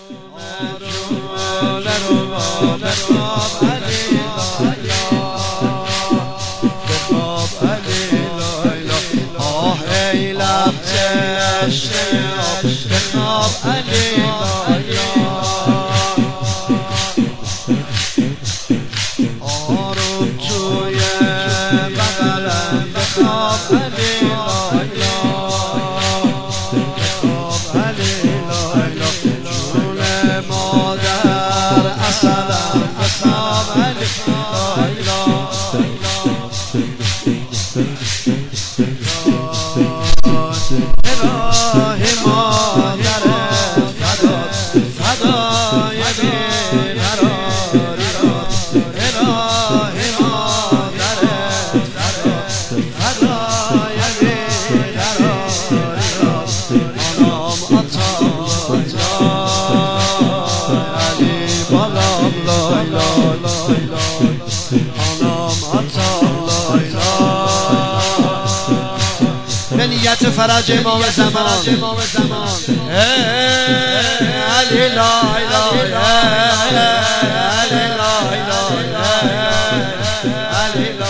منیت فرج امام زمان علی لا اله علی لا اله علی لا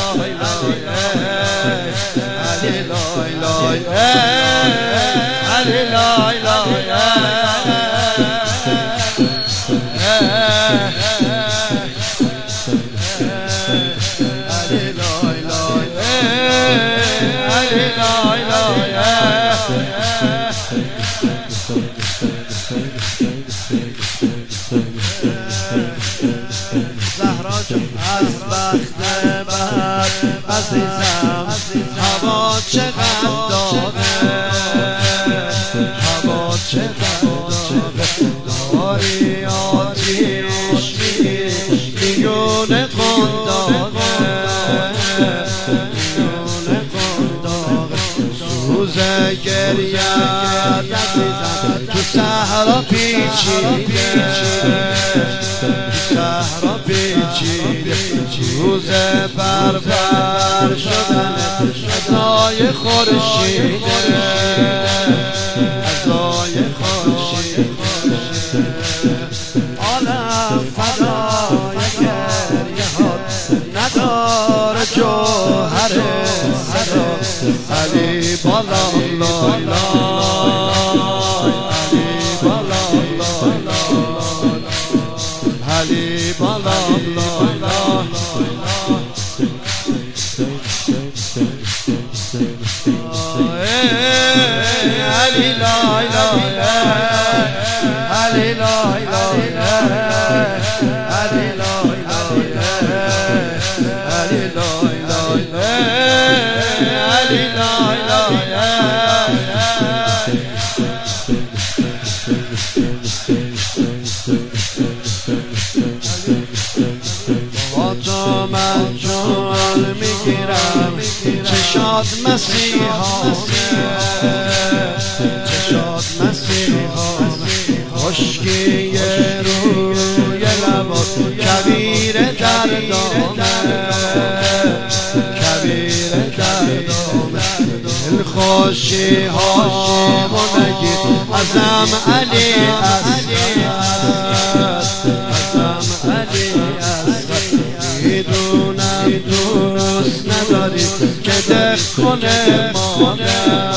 اله علی لا اله زهرا جان از بخت بد عزیزم هوا چقدر داغه هوا چقدر داری آتیش میون قنداقه سوز گریت تو صحرا پیچیده صحرا پیچیده روز بربر شدن ازای خورشیده ازای خورشیده عالم فدای گریه هات نداره جوهر صدا علی بالا علی بالا علی لا اله علی لا اله علی لا اله علی لا اله علی لا با تو من جان میگیرم چشات مسیحانه چشات مسیحانه خشکی روی لبات کبیر دردانه کبیر دردانه دلخوشی هامو نگیر ازم علی ازم علی میدونم دوست نداری که دق کنه مادر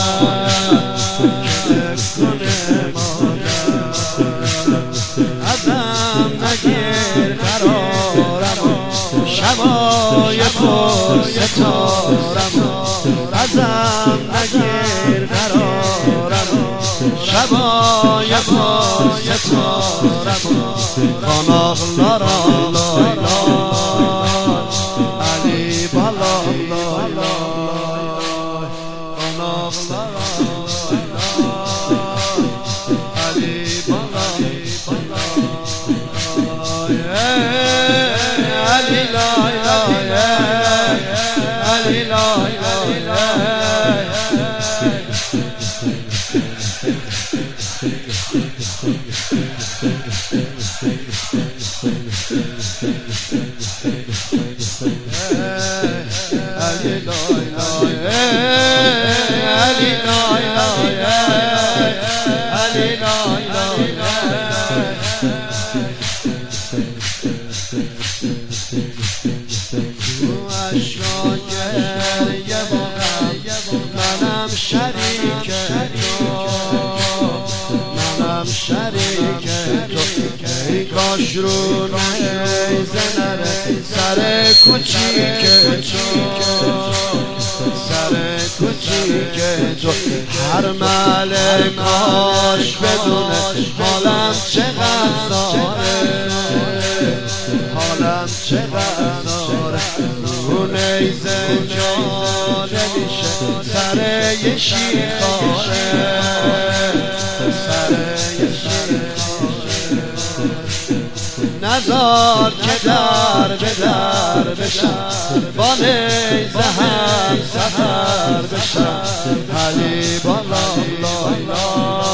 ازم نگیر قرارم شبای پر ستارم ازم نگیر قرارم شبای پر ستارم خاناق لارا لایلا علی بالا خاناق لارا علی بالا علی لا اله علی لا اله علی لا اله شریک تو ای کاش رو نیزه نره سر کوچیک تو سر کوچیک تو هر ملک کاش بدونه حالم چقدر زاره حالم چقدر زاره رو نیزه جانبیشه سر یه شیخاره سر یه شیخاره نزار که در به در بشم با نیزه هم سفر بشم علی بالا لا لا